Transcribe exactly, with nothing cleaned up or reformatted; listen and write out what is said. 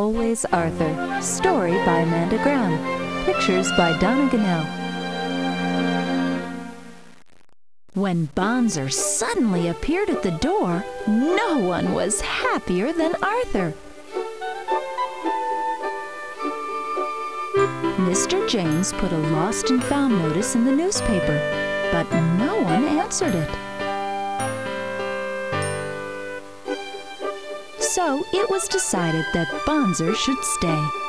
Always Arthur. Story by Amanda Graham. Pictures by Donna Gannell. When Bonzer suddenly appeared at the door, no one was happier than Arthur. Mister James put a lost and found notice in the newspaper, but no one answered it. So it was decided that Bonzer should stay.